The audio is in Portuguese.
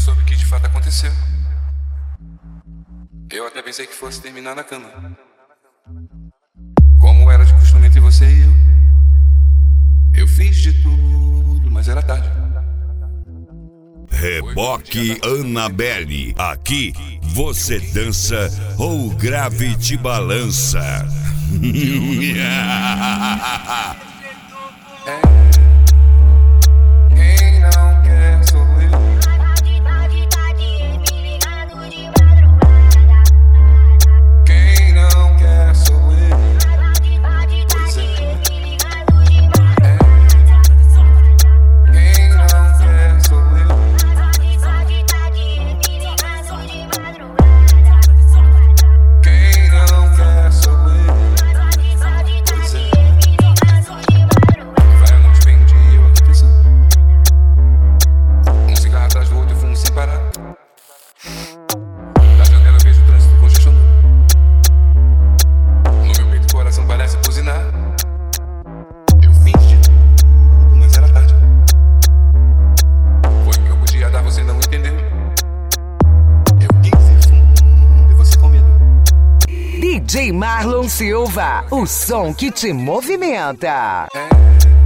soube o que de fato aconteceu, eu até pensei que fosse terminar na cama, como era de costume entre você e eu. Eu fiz de tudo, mas era tarde. Reboque Annabelle, aqui você dança ou o grave te balança. Quem não quer sou eu. Quem não quer sou eu. Pois é. Quem não quer sou eu. Quem não quer sou eu. Pois é. Vai à noite, bem dia, eu aqui pensando. Um cigarro atrás do outro e fumo sem parar. Da janela eu vejo o trânsito congestionado. No meu peito o coração parece buzinar. Eu fiz de tudo, mas era tarde. Foi o que eu podia dar, você não entendeu. Eu quis ir fundo e você com medo. DJ Marlon Silva, o som que te movimenta. É.